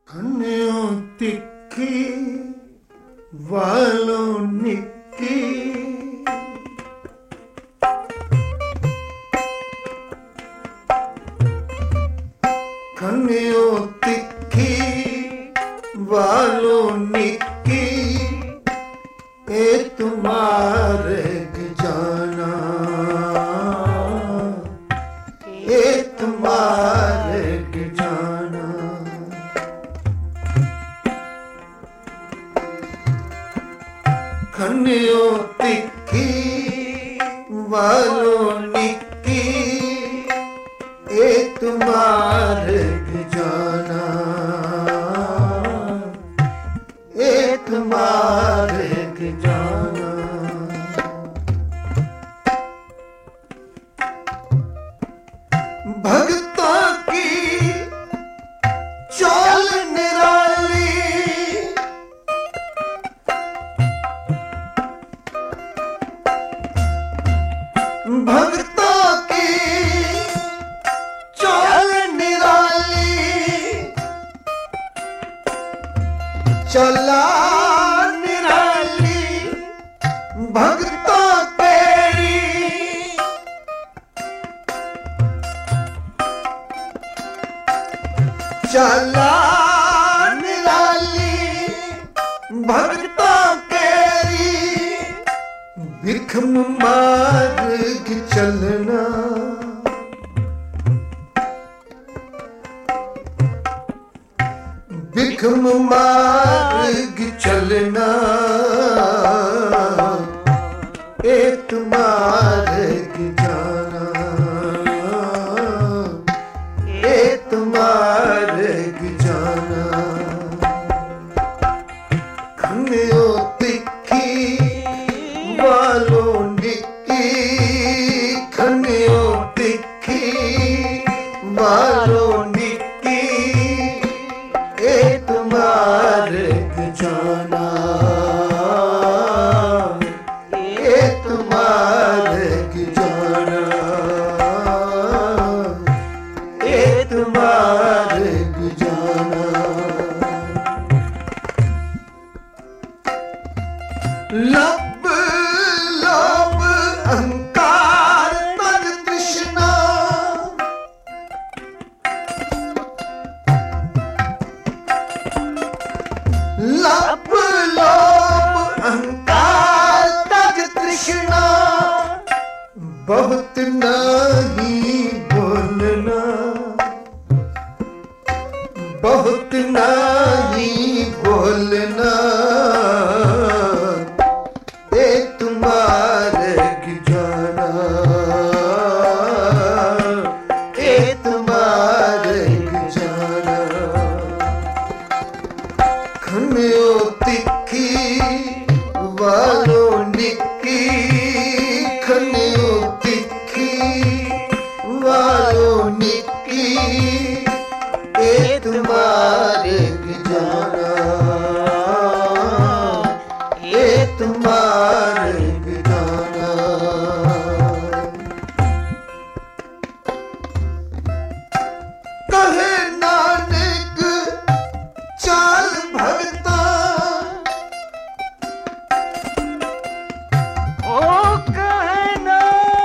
कन्यों तिखी वालों निक्की, कन्यों तिखी वालों निक्की, ए तुम्हारे जाना, ए तुम्हारे जाना। कन्यों तिखी वालों निक्की, ए तुम्हारे जाना, ए तुम्हारे जाना। भक्तों की चाल निराली, भक्तों की चाल निराली, चला निराली भक्तों तेरी, चला निराली भक्तों तेरी। भिखम मार्ग चलना, भिखम मार्ग चलना, ए तुम्हारे जाना, ए तुम्हारे जाना। कन्यों तिखी वालों निक्की, कन्यों तिखी वालों निक्की, ए तुम्हारे जाना, ए तुम्हारे जाना, ए तुम्हारे जाना। लब लोभ अहंकार तन तृष्णा, लब लोभ अहंकार तज तृष्णा। बहुत नहीं बोलना, बहुत नहीं बोलना, ए तुम्हारे जाना, ए तुम्हारे जाना। कन्यों तिखी वालों निक्की, कन्यों तिखी वालों निक्की, ए तुम्हारे जाना, ए तुम्हारे जाना। कहे नानक चाल भगता, ओ कहना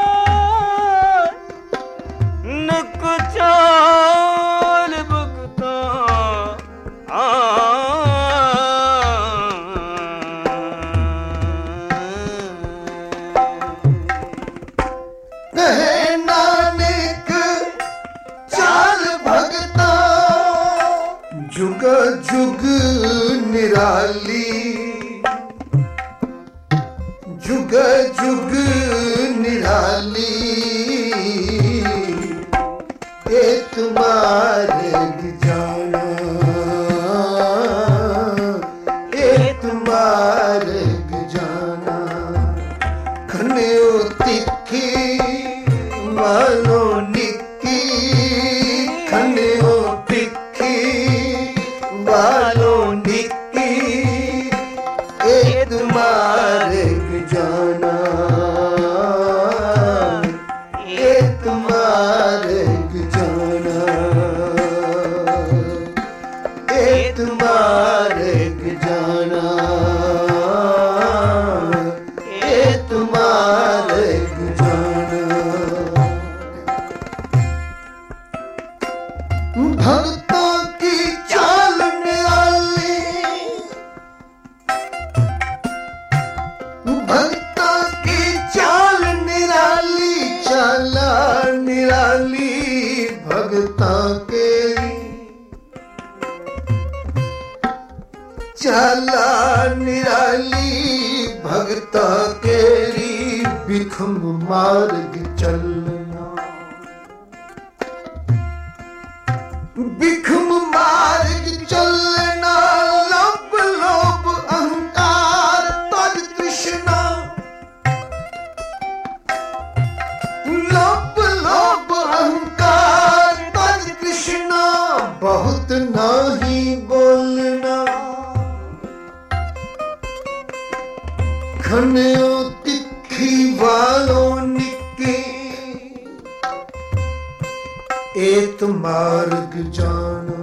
नक चाल भगता, कहे नानक चाल भगता। जुग जुग निराली, जुग जुग निराली, ए तुम्हारे जाना, ए तुम्हारे जाना। कन्यों तिखी वालों निक्की, कन्यों तिखी वालों निक्की, ए तुम्हारे जाना, ए तुम्हारे जाना, ए एत मार्ग जाना, एत मार्ग जाना। भक्तों की चाल निराली, भक्तों की चाल निराली, चाला निराली भक्तों के, चाला निराली भक्तों केरी, बिखम मार्ग चलना, बिखम मार्ग चलना। लोभ लोभ अहंकार तद तृष्णा, लोभ लोभ अहंकार तद तृष्णा, बहुत नहीं बोलना। खन्यो तिखी वालों निके, एत मार्ग जाना।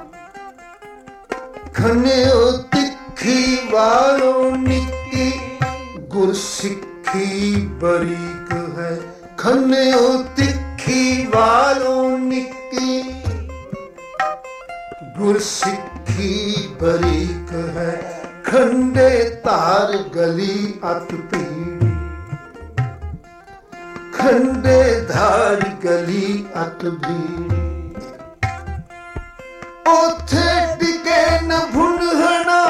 खन्यो तिखी वालों निके, गुर सिक्खी बरीक है। खन्यो तिखी वालों निके, गुर सिक्खी बरीक है। खंडे तार गली अत पीड़ी, खंडे धार गली अत भीड़ी। ओथे टिके न भुनहना,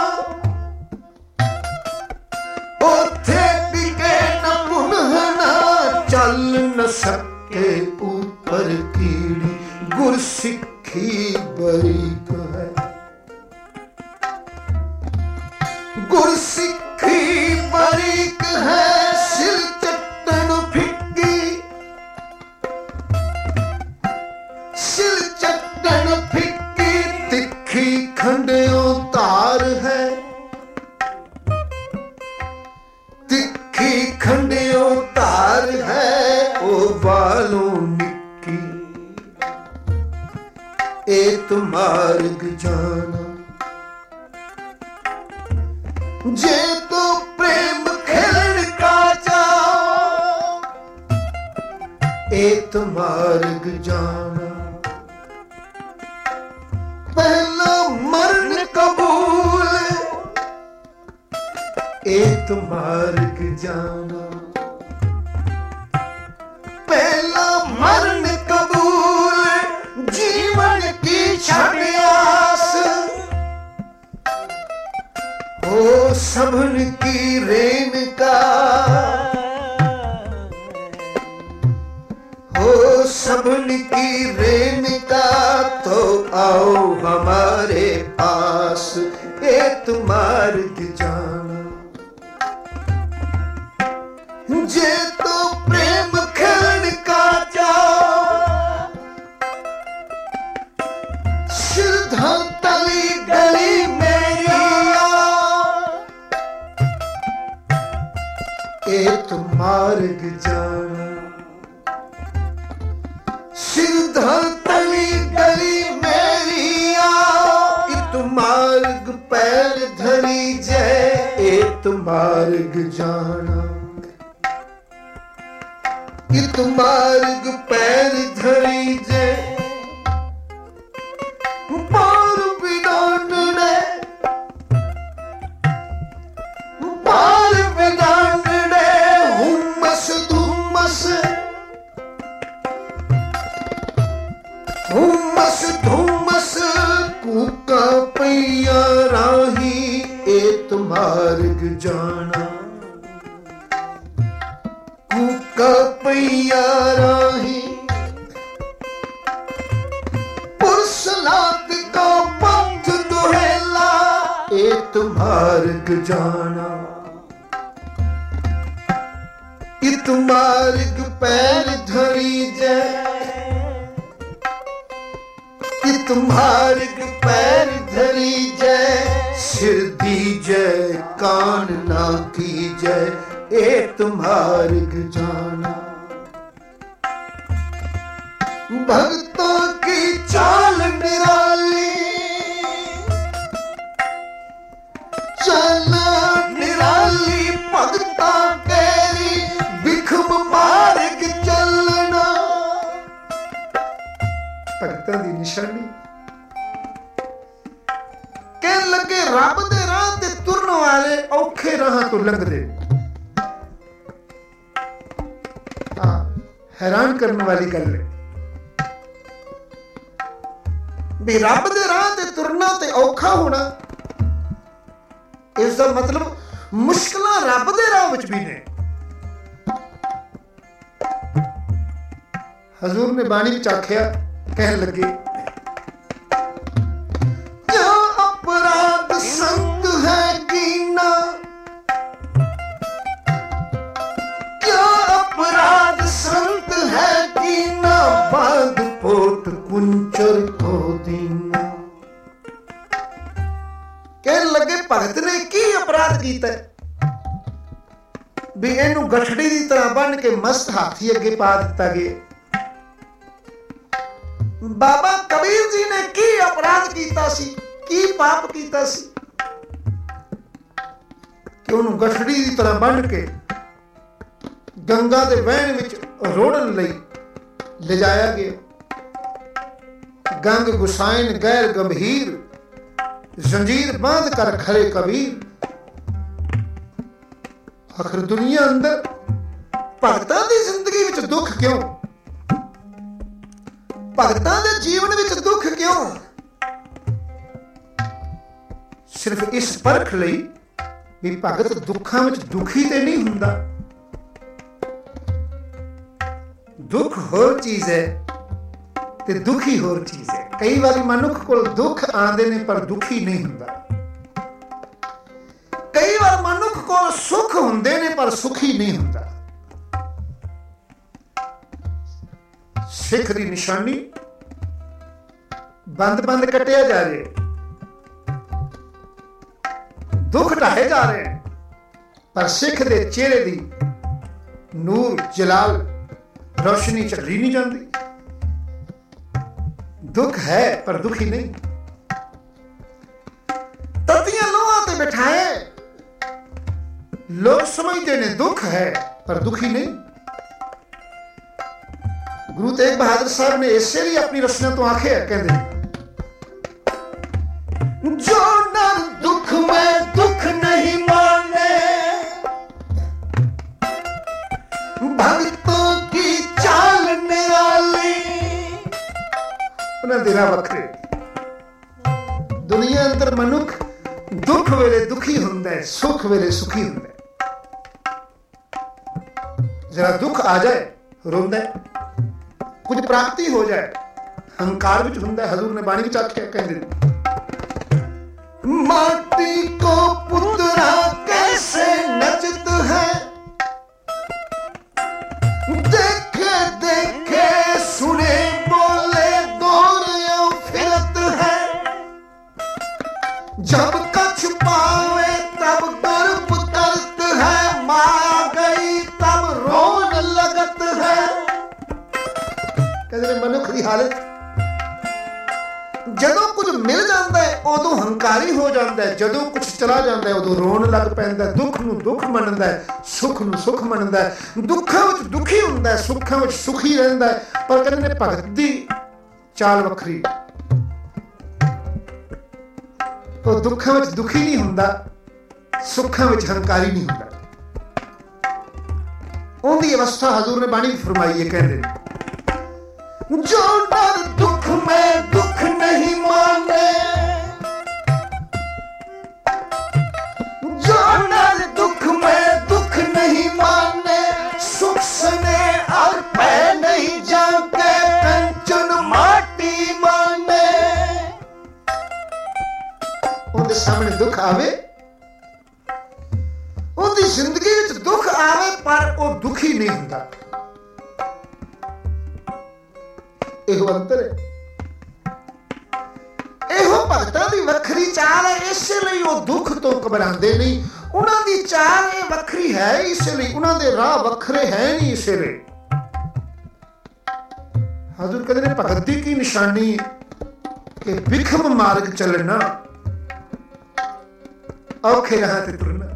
ओथे टिके न भुनहना, चल न सके ऊपर कीड़ी। गुर सिक्खी बरीक है, गुर सिक्खी बरीक है। सिर चट्टन फिक्की, सिर चट्टन फिक्की, तिखी खंडियों तार है। तिखी खंडियों तार है, ओ वालों निक्की, एत मार्ग जाना। जे तो प्रेम खेलन का जाओ, एत मार्ग जाना। पहला मरण कबूल, एत मार्ग जाना। पहला मरण कबूल, जीवन की छबियास, ओ सबन की रेन का, ओ सबन की रेन का, तो आओ हमारे पास, एत मार्ग जाना। जे तो प्रेम खेलन का जाओ, सिरधन तली गली मेरी, एत मार्ग जाना। सिरधर तली गली मेरी आओ, इत मार्ग पैर धरी जय, एत मार्ग जाना। इत मार्ग पैर धरी जय, पार विदांडने, पार विदांडने, हुम्मस धुम्मस, हुम्मस धुम्मस, कूका पैया राही, एत मार्ग जाना। कूका पैया राही, पुरसलात का पंथ दुहेला, एत मार्ग जाना। इत मार्ग पैर धरी जय, इत मार्ग पैर धरी जय, सिर दीजय कान ना कीजय, एत मार्ग जाना। भक्तों की चाल निराली, चल निराली भगता केरी बिखम मार्ग चलना। भगतां दी निशानी कहन लगे रब दे राह ते तुरन वाले औखे राह तो लंघदे। हैरान करने वाली गल है भी रब दे राह ते तुरना ते औखा होना, इसका मतलब मुश्किलां रब दे राह विच भी ने। हजूर ने बाणी विच आख्या, कहन लगे क्या अपराध संग है कीना, क्या अपराध संत है कीना, बाग पोत कुंचर को दीना। कहन लगे भगत ने की अपराध कीता भी इनू गठड़ी की तरह बन के मस्त हाथी अगे पा दिता गया। बाबा कबीर जी ने की अपराध कीता सी, की पाप कीता सी कि उन्होंने गठड़ी की तरह बन के गंगा के वहन विच रोड़न लई ले जाया गया। गंग गुसाइन गैर गंभीर, जंजीर बांध कर खड़े कबीर। आखिर दुनिया अंदर भगतां दी जिंदगी विच दुख क्यों, भगतां दे जीवन विच दुख क्यों? सिर्फ इस परख लई भी भगत दुखां विच दुखी ते नहीं हुंदा। दुख होर चीज है ते दुखी होर चीज है। कई बार मनुख कोल दुख आंदे ने पर दुखी नहीं हुंदा। कई बार मनुख कोल सुख हुंदे ने पर सुखी नहीं हुंदा। सिख दी निशानी बंद बंद कटिया जा रहे, दुख ढाए जा रहे हैं, पर सिख दे चेहरे दी नूर जलाल रोशनी चली नहीं जाती। दुख है पर दुखी नहीं। ततियां लोहां ते बिठाए लोग समझते ने दुख है पर दुखी नहीं। गुरु तेग बहादुर साहब ने इसे लिए अपनी रचना तो आखे कहते जो नर दुख में दुख नहीं माने, भक्तों की चाल निराली। उन्हें दिला वखरे दुनिया अंदर मनुख दुख वेले दुखी हुंदा है, सुख वेले सुखी हुंदा है। जरा दुख आ जाए रोंदा है, कुछ प्राप्ति हो जाए हंकार विच हुंदा है। हजूर ने बाणी विच आख्या कहंदे माटी को पुतरा कैसे नचत है, देखे देखे सुने बोले दौड़े फिरत है। जब कछ पावे तब गर्भ करत है, माया गई तब रोन लगत है। कहते मनुख की हालत जदों कुछ मिल जाता है उदों हंकारी हो जाता है, जदों कुछ चला जाता है उदों रोन लग पैंदा है। दुख नूं दुख मनदा है, सुख नूं सुख मनदा है। दुखां विच दुखी हुंदा है, सुखां विच सुखी रहिंदा है। पर कहंदे ने भगत दी चाल वखरी, तो दुखां विच दुखी नहीं हुंदा, सुखां विच हंकारी नहीं हुंदा। उहदी अवस्था हजूर ने बाणी फरमाई है, कहंदे जो नर दुख में दुख नहीं माने, जो नर दुख में दुख नहीं माने, सुख सने और पै नहीं जाके कंचन माटी माने। उनके सामने दुख आवे, उनकी जिंदगी विच दुख आवे पर वो दुखी नहीं हुंदा। ਇਹੋ ਅੰਤਰ ਹੈ, ਇਹੋ ਭਗਤਾਂ ਦੀ ਵੱਖਰੀ ਚਾਲ ਹੈ। ਇਸੇ ਲਈ ਉਹ ਦੁੱਖ ਤੋਂ ਘਬਰਾਉਂਦੇ ਨਹੀਂ। ਉਹਨਾਂ ਦੀ ਚਾਲ ਇਹ ਵੱਖਰੀ ਹੈ, ਇਸੇ ਲਈ ਉਹਨਾਂ ਦੇ ਰਾਹ ਵੱਖਰੇ ਹੈ ਨਹੀਂ। ਇਸੇ ਲਈ ਹਜ਼ੂਰ ਕਹਿੰਦੇ ਨੇ ਭਗਤ ਦੀ ਕੀ ਨਿਸ਼ਾਨੀ ਹੈ ਕਿ ਬਿਖਮ ਮਾਰਗ ਚੱਲਣਾ। ਔਖੇ ਰਾਹਾਂ ਤੇ ਤੁਰਨਾ।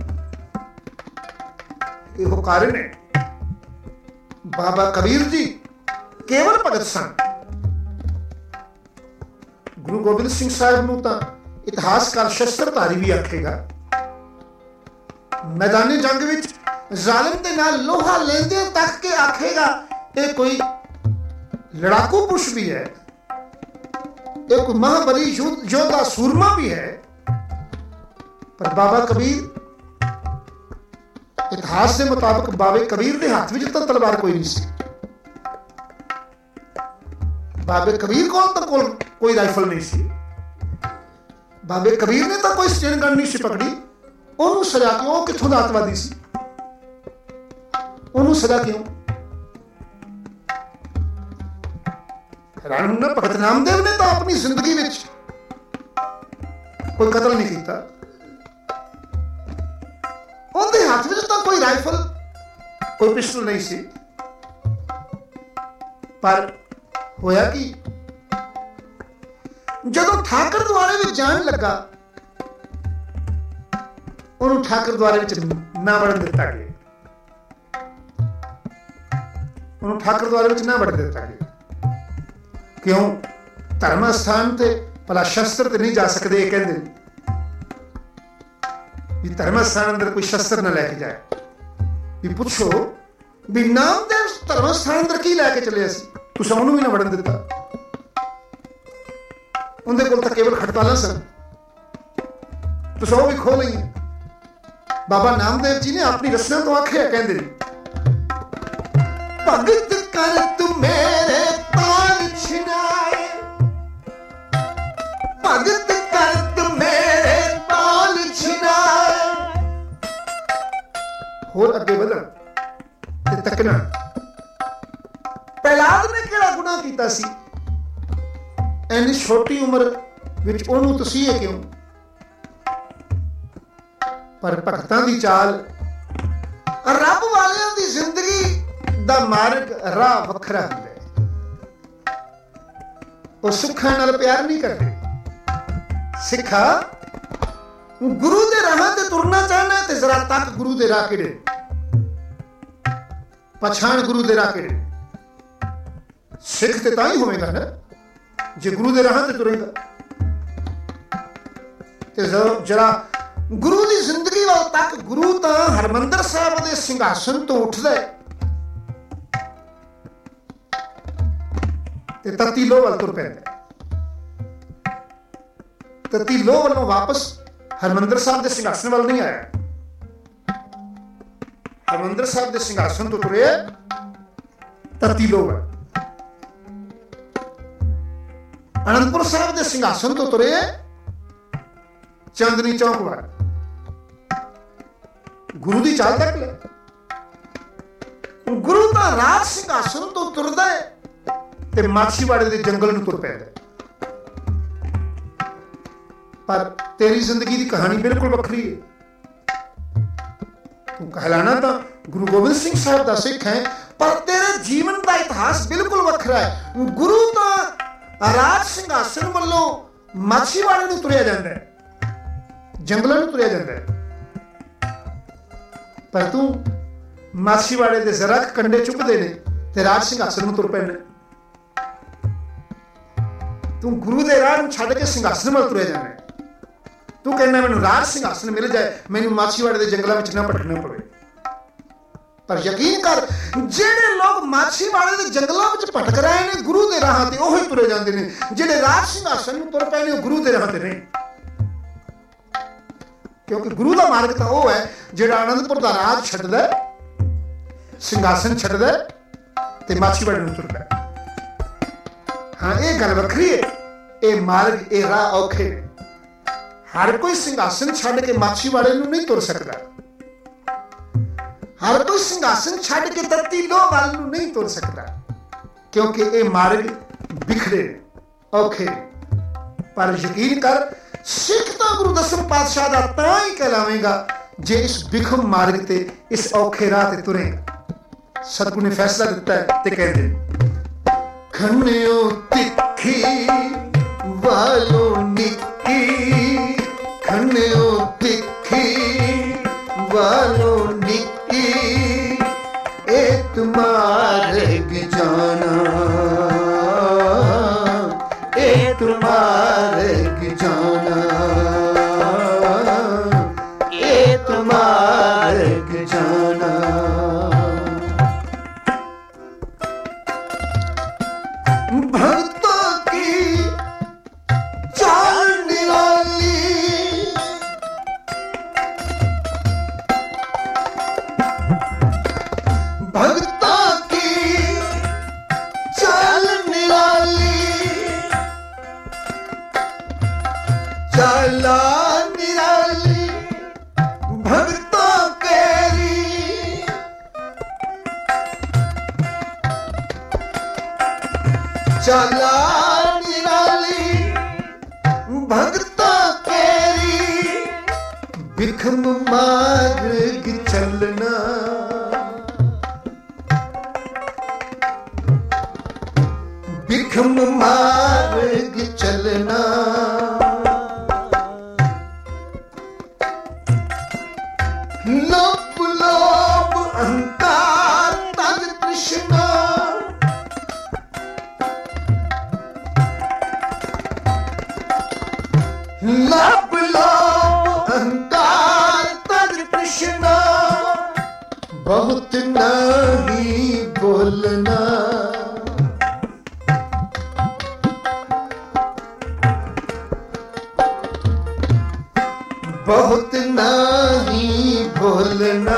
ਇਹੋ ਕਾਰਨ ਹੈ ਬਾਬਾ ਕਬੀਰ ਜੀ ਕੇਵਲ ਭਗਤ ਸਨ। ਗੁਰੂ ਗੋਬਿੰਦ ਸਿੰਘ ਸਾਹਿਬ ਨੂੰ ਤਾਂ ਇਤਿਹਾਸਕਾਰ ਸ਼ਸਤਰਧਾਰੀ ਵੀ ਆਖੇਗਾ। ਮੈਦਾਨੀ ਜੰਗ ਵਿੱਚ ਜ਼ਾਲਿਮ ਦੇ ਨਾਲ ਲੋਹਾ ਲੈਂਦੇ ਤੱਕ ਕੇ ਆਖੇਗਾ ਇਹ ਕੋਈ ਲੜਾਕੂ ਪੁਰਸ਼ ਵੀ ਹੈ, ਇਹ ਕੋਈ ਮਹਾਬਲੀ ਯੋਧਾ ਸੂਰਮਾ ਵੀ ਹੈ। ਪਰ ਬਾਬਾ ਕਬੀਰ, ਇਤਿਹਾਸ ਦੇ ਮੁਤਾਬਕ ਬਾਬੇ ਕਬੀਰ ਦੇ ਹੱਥ ਵਿੱਚ ਤਾਂ ਤਲਵਾਰ ਕੋਈ ਨਹੀਂ ਸੀ। ਬਾਬੇ ਕਬੀਰ ਕੋਲ ਕੋਈ ਰਾਈਫਲ ਨਹੀਂ ਸੀ। ਬਾਬੇ ਕਬੀਰ ਨੇ ਤਾਂ ਕੋਈ ਸਟੇਨ ਗਨ ਨਹੀਂ ਸੀ ਪਕੜੀ। ਉਹਨੂੰ ਸਜ਼ਾ ਕਿਉਂ? ਉਹ ਕਿੱਥੋਂ ਦਾ ਅੱਤਵਾਦੀ ਸੀ? ਉਹਨੂੰ ਸਜ਼ਾ ਕਿਉਂ? ਹੈਰਾਨ ਹੁੰਦਾ, ਭਗਤ ਨਾਮਦੇਵ ਨੇ ਤਾਂ ਆਪਣੀ ਜ਼ਿੰਦਗੀ ਵਿੱਚ ਕੋਈ ਕਤਲ ਨਹੀਂ ਕੀਤਾ। ਉਹਦੇ ਹੱਥ ਵਿੱਚ ਤਾਂ ਕੋਈ ਰਾਈਫਲ, ਕੋਈ ਪਿਸਟਲ ਨਹੀਂ ਸੀ। ਪਰ ਹੋਇਆ ਕੀ, ਜਦੋਂ ਠਾਕਰ ਦੁਆਰੇ ਵਿੱਚ ਜਾਣ ਲੱਗਾ, ਉਹਨੂੰ ਠਾਕਰ ਦੁਆਰੇ ਵਿੱਚ ਨਾ ਵੜਨ ਦਿੱਤਾ ਗਿਆ। ਉਹਨੂੰ ਠਾਕਰ ਦੁਆਰੇ ਵਿੱਚ ਨਾ ਵੜਨ ਦਿੱਤਾ ਗਿਆ। ਕਿਉਂ? ਧਰਮ ਸਥਾਨ ਤੇ ਭਲਾ ਸ਼ਸਤਰ ਤੇ ਨਹੀਂ ਜਾ ਸਕਦੇ। ਇਹ ਕਹਿੰਦੇ ਵੀ ਧਰਮ ਸਥਾਨ ਅੰਦਰ ਕੋਈ ਸ਼ਸਤਰ ਨਾ ਲੈ ਕੇ ਜਾਏ। ਵੀ ਪੁੱਛੋ ਵੀ ਨਾਮਦੇਵ ਧਰਮ ਸਥਾਨ ਅੰਦਰ ਕੀ ਲੈ ਕੇ ਚੱਲਿਆ ਸੀ? ਤੁਸੀਂ ਉਹਨੂੰ ਵੀ ਨਾ ਵੜਨ ਦਿੱਤਾ। ਉਹਦੇ ਕੋਲ ਤਾਂ ਕੇਵਲ ਖੜਤਾਲਾਂ ਸਨ, ਤੁਸੀਂ ਉਹ ਵੀ ਖੋਹ ਲਈਆਂ। ਬਾਬਾ ਨਾਮਦੇਵ ਜੀ ਨੇ ਆਪਣੀ ਰਸਨਾ ਤੋਂ ਆਖਿਆ, ਕਹਿੰਦੇ ਭਗਤ ਕਰ ਤੂੰ ਮੇਰੇ ਤਾਲ ਛਿਨਾਏ, ਭਗਤ ਕਰ ਤੂੰ ਮੇਰੇ ਤਾਲ ਛਿਨਾਏ। ਹੋਰ ਅੱਗੇ ਵਧਣ ਤੇ ਤੱਕਣਾ। ਪ੍ਰਹਿਲਾਦ ਨੇ ਕਿਹੜਾ ਗੁਨਾਹ ਕੀਤਾ ਸੀ? ਇੰਨੀ ਛੋਟੀ ਉਮਰ ਵਿੱਚ ਉਹਨੂੰ ਤਸੀਹੇ ਕਿਉਂ? ਪਰ ਭਗਤਾਂ ਦੀ ਚਾਲ, ਰੱਬ ਵਾਲਿਆਂ ਦੀ ਜ਼ਿੰਦਗੀ ਦਾ ਮਾਰਗ, ਰਾਹ ਵੱਖਰਾ ਹੁੰਦਾ ਹੈ। ਉਹ ਸੁੱਖਾਂ ਨਾਲ ਪਿਆਰ ਨਹੀਂ ਕਰਦੇ। ਸਿੱਖਾ, ਗੁਰੂ ਦੇ ਰਾਹਾਂ ਤੇ ਤੁਰਨਾ ਚਾਹਨਾ ਤੇ ਜ਼ਰਾ ਤੱਕ ਗੁਰੂ ਦੇ ਰਾਹ ਕਿਹੜੇ, ਪਛਾਣ ਗੁਰੂ ਦੇ ਰਾਹ ਕਿਹੜੇ। ਸਿੱਖ ਤੇ ਤਾਂ ਹੀ ਹੋਵੇਗਾ ਨਾ ਜੇ ਗੁਰੂ ਦੇ ਰਾਹਾਂ ਤੇ ਤੁਰੇਗਾ। ਤੇ ਜਰਾ ਗੁਰੂ ਦੀ ਜ਼ਿੰਦਗੀ ਵੱਲ ਤੱਕ। ਗੁਰੂ ਤਾਂ ਹਰਮੰਦਰ ਸਾਹਿਬ ਦੇ ਸਿੰਘਾਸਨ ਤੋਂ ਉੱਠਦਾ ਤੇ ਤਤੀ ਲੋਹ ਵੱਲ ਤੁਰ ਪੈਂਦਾ। ਤਤੀ ਲੋਹ ਵੱਲੋਂ ਵਾਪਸ ਹਰਮੰਦਰ ਸਾਹਿਬ ਦੇ ਸਿੰਘਾਸਨ ਵੱਲ ਨਹੀਂ ਆਇਆ। ਹਰਮੰਦਰ ਸਾਹਿਬ ਦੇ ਸਿੰਘਾਸਨ ਤੋਂ ਤੁਰਿਆ ਤਤੀ ਲੋਹ ਵੱਲ। ਅਨੰਦਪੁਰ ਸਾਹਿਬ ਦੇ ਸਿੰਘਾਸਨ ਤੋਂ ਤੁਰੇ ਚਾਂਦਨੀ ਚੌਕ ਵੱਲ। ਗੁਰੂ ਦੀ ਚਾਲ ਤੱਕ ਲੈ। ਗੁਰੂ ਤਾਂ ਰਾਜ ਸਿੰਘਾਸਨ ਤੋਂ ਤੁਰਦਾ ਹੈ ਤੇ ਮਾਛੀਵਾੜੇ ਦੇ ਜੰਗਲ ਨੂੰ ਤੁਰ ਪੈਂਦਾ। ਪਰ ਤੇਰੀ ਜ਼ਿੰਦਗੀ ਦੀ ਕਹਾਣੀ ਬਿਲਕੁਲ ਵੱਖਰੀ ਹੈ। ਤੂੰ ਕਹਿਲਾਣਾ ਤਾਂ ਗੁਰੂ ਗੋਬਿੰਦ ਸਿੰਘ ਸਾਹਿਬ ਦਾ ਸਿੱਖ ਹੈ, ਪਰ ਤੇਰੇ ਜੀਵਨ ਦਾ ਇਤਿਹਾਸ ਬਿਲਕੁਲ ਵੱਖਰਾ ਹੈ। ਗੁਰੂ ਤਾਂ ਰਾਜ ਸਿੰਘਾਸਨ ਵੱਲੋਂ ਮਾਛੀਵਾੜੇ ਨੂੰ ਤੁਰਿਆ ਜਾਂਦਾ ਹੈ, ਜੰਗਲਾਂ ਨੂੰ ਤੁਰਿਆ ਜਾਂਦਾ ਹੈ। ਪਰ ਤੂੰ ਮਾਛੀਵਾੜੇ ਦੇ ਜ਼ਰਾ ਕੰਡੇ ਚੁੱਕਦੇ ਨੇ ਤੇ ਰਾਜ ਸਿੰਘਾਸਨ ਨੂੰ ਤੁਰ ਪੈਣਾ। ਤੂੰ ਗੁਰੂ ਦੇ ਰਾਹ ਨੂੰ ਛੱਡ ਕੇ ਸਿੰਘਾਸਨ ਵੱਲ ਤੁਰਿਆ ਜਾਂਦਾ। ਤੂੰ ਕਹਿੰਦਾ ਮੈਨੂੰ ਰਾਜ ਸਿੰਘਾਸਨ ਮਿਲ ਜਾਏ, ਮੈਨੂੰ ਮਾਛੀਵਾੜੇ ਦੇ ਜੰਗਲਾਂ ਵਿੱਚ ਨਾ ਭਟਕਣਾ ਪਵੇ। ਪਰ ਯਕੀਨ ਕਰ, ਜਿਹੜੇ ਲੋਕ ਮਾਛੀਵਾੜੇ ਦੇ ਜੰਗਲਾਂ ਵਿੱਚ ਭਟਕ ਰਹੇ ਨੇ ਗੁਰੂ ਦੇ ਰਾਹਾਂ ਤੇ, ਉਹੀ ਤੁਰੇ ਜਾਂਦੇ ਨੇ। ਜਿਹੜੇ ਰਾਜ ਸਿੰਘਾਸਨ ਨੂੰ ਤੁਰ ਪਏ ਨੇ ਉਹ ਗੁਰੂ ਦੇ ਰਾਹਾਂ ਤੇ ਨਹੀਂ। ਕਿਉਂਕਿ ਗੁਰੂ ਦਾ ਮਾਰਗ ਤਾਂ ਉਹ ਹੈ ਜਿਹੜਾ ਆਨੰਦਪੁਰ ਦਾ ਰਾਜ ਛੱਡਦਾ, ਸਿੰਘਾਸਨ ਛੱਡਦਾ ਤੇ ਮਾਛੀਵਾੜੇ ਨੂੰ ਤੁਰਦਾ। ਹਾਂ, ਇਹ ਗੱਲ ਵੱਖਰੀ ਹੈ। ਇਹ ਮਾਰਗ, ਇਹ ਰਾਹ ਔਖੇ ਨੇ। ਹਰ ਕੋਈ ਸਿੰਘਾਸਨ ਛੱਡ ਕੇ ਮਾਛੀਵਾੜੇ ਨੂੰ ਨਹੀਂ ਤੁਰ ਸਕਦਾ। ਹਰ ਕੋਈ ਸਿੰਘਾਸਨ ਛੱਡ ਕੇ ਤਤੀ ਲੋਹ ਵੱਲ ਨੂੰ ਨਹੀਂ ਤੁਰ ਸਕਦਾ, ਕਿਉਂਕਿ ਇਹ ਮਾਰਗ ਬਿਖਰੇ ਨੇ, ਔਖੇ ਨੇ। ਪਰ ਯਕੀਨ ਕਰ, ਸਿੱਖ ਤਾਂ ਗੁਰੂ ਦਸਮ ਪਾਤਸ਼ਾਹ ਦਾ ਤਾਂ ਹੀ ਕਹਿਲਾਵੇਗਾ ਜੇ ਇਸ ਬਿਖਮ ਮਾਰਗ ਤੇ, ਇਸ ਔਖੇ ਰਾਹ ਤੇ ਤੁਰੇਗਾ। ਸਤਿਗੁਰੂ ਨੇ ਫੈਸਲਾ ਦਿੱਤਾ ਹੈ ਤੇ ਕਹਿੰਦੇ ਖੰਨਿਓ ਤਿੱਖੀ ਵਾਲੋ ਨਿੱਕੀ, ਖੰਨਿਓ ਤਿੱਖੀ चला निराली भक्तों केरी, चला निराली भक्तों केरी, बिखम मार्ग चलना, बिखम मार्ग चलना। लोभ लोभ अहंकार तद तृष्णा, लोभ लोभ अहंकार तद तृष्णा, बहुत नहीं बोलना, बहुत नहीं बोलना।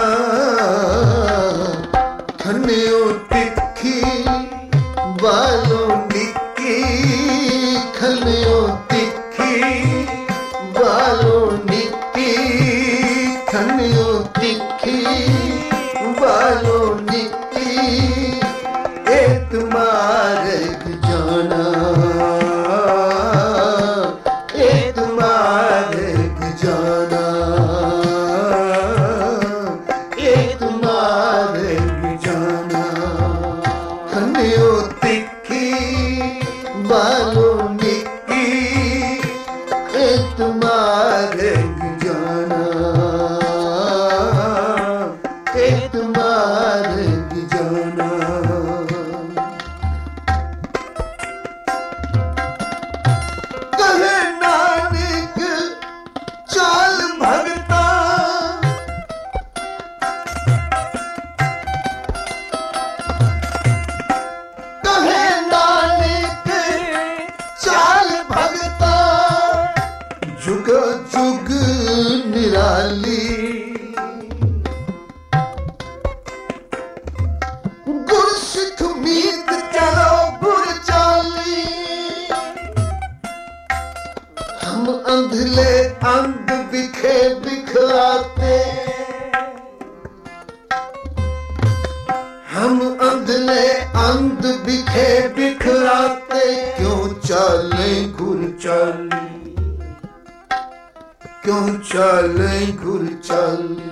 खन्यो तिखी बालों निकी, खन्यो तिखी बालों निकी, खन्यो तिखी बालों निकी, एक मार्ग जाना, एक मार्ग जाना, एक मार्ग जाना। खन्यो तिखी बालों निकी, एक मार्ग जाना, एक मार्ग जाना। कहे नानक चाल भगता, कहे नानक चाल भगता, जुग जुग निराली, गुर सिख मीत चलो गुर चाली। हम अंधले अंध बिखे बिखराते, हम अंधले अंध बिखे बिखराते, क्यों चाले गुर चाली, क्यों चाले गुर चाली।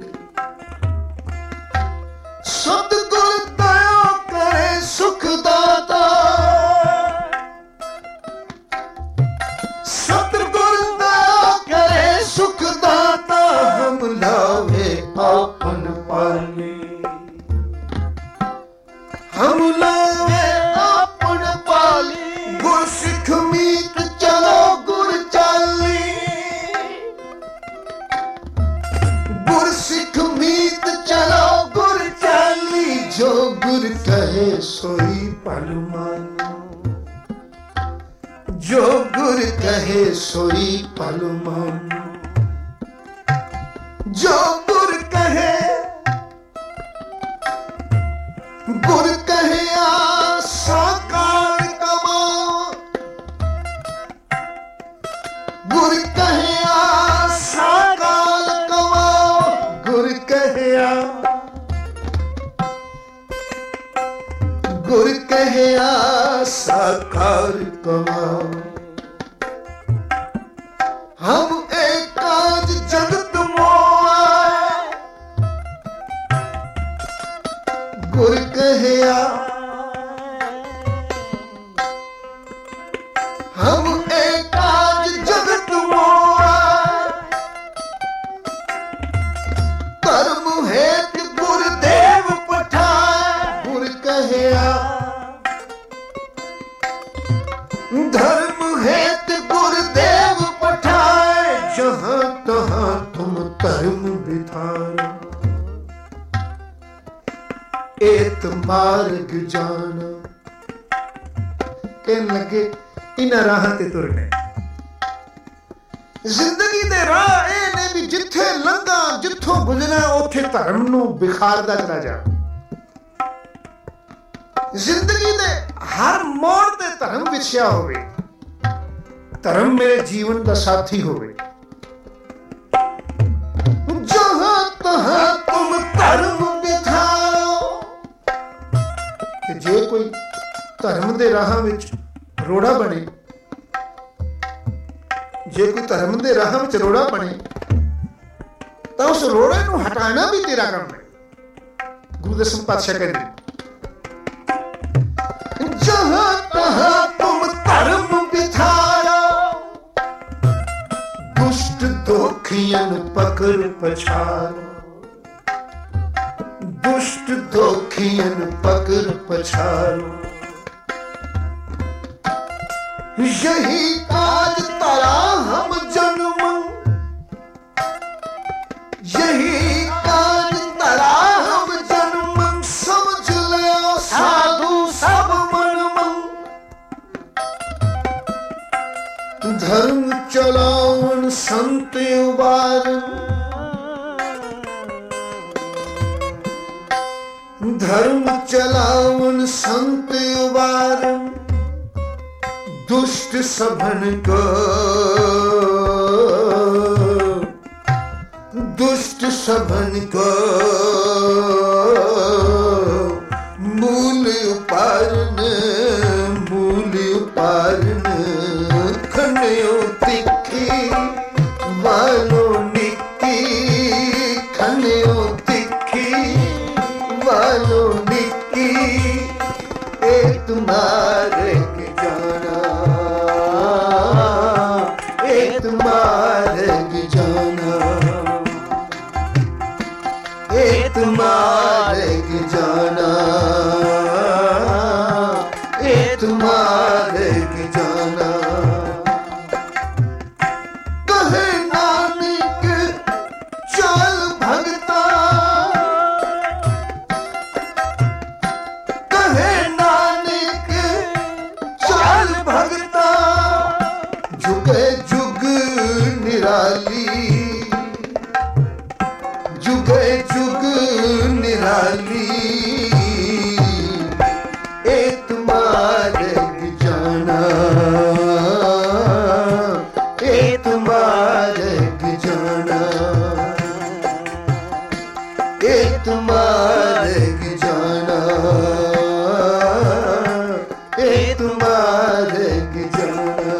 सतगुर दया करे सुख दाता, सतगुर दया करे सुख दाता, हम लावे आपन पाली, हम लावे आपन पाली। गुर सिख मीत चलो गुर चाली, गुर सिख मीत चलो गुर चाली। जो गुर कहे सोई पल मानो, जो गुर कहे सोई पल मानो, जो गुर कहे, गुर कहे साकार कमाओ, गुर कहे साकार कमाओ, गुर कहे गुर कहे साकार कमाओ। हम एक काज जगत मोआ, गुर कहे हम एक काज जगत मोआ, कर्म हेतु गुरुदेव पठाए, गुर कहे धर्म हेतु गुरुदेव पठाए, जहां तहां तुम धर्म बिठाओ। एत मार्ग जाना, कहन लगे इन्हां राहां ते तुरने। जिंदगी दे राह ए ने भी जिथे लंघा जिथों गुजरना उथे धर्म नूं बिखारदा चला जा। जिंदगी दे हर मोड़ ते धर्म विछया होवे, धर्म मेरे जीवन का साथी होवे। जहां तहां तुम धर्म बिठाओ, जे कोई धर्म दे राह विच रोड़ा बने, जे कोई धर्म दे राह विच रोड़ा बने तो उस रोड़े नूं हटाना भी तेरा काम है। गुरु दसम पातशाह कहते जहां तहां तुम धर्म बिठाओ, दुष्ट दोखियन पकड़ पछाड़ो, दुष्ट दोखियन पकड़ पछाड़ो। यही काज तारा हम जन्म, यही काज तारा हम जन्म, समझ ले साधु सब मन मन। धर्म चलावन संत उबारन, धर्म चलावन संत उबारन, दुष्ट सबन को, दुष्ट सबन को मूल उपारन, मूल उपारन। खन्यो तिखी वालो निकी, खन्यो तिखी वालो निकी, ए तुम्हारे जाना, ए तुम्हारे जाना, ए तुम्हारे जाना, ए तुम्हारे जाना। कहे नानक चल भगता, कहे नानक चल भगता, जुगे जुग निराली, जुगे जुग निराली, ए तुम्हारे जाना, ए तुम्हारे जाना, ए तुम्हारे जाना, ए तुम्हारे जाना।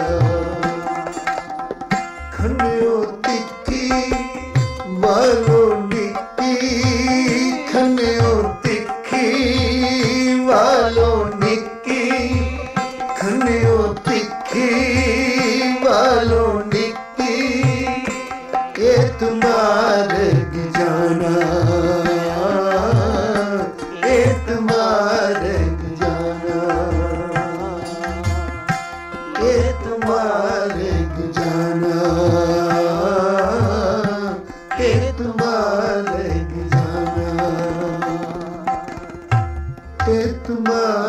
खन्यो तिखी वालो निकी, खन्यो तिखी वालो निकी, खन्यो तिखी वालो निकी, ये तुम्हारे जाना, ये तुम्हारे जाना, ये तुम्हारे जाना, ये तुम्हारे जाना, ये तुम्हारे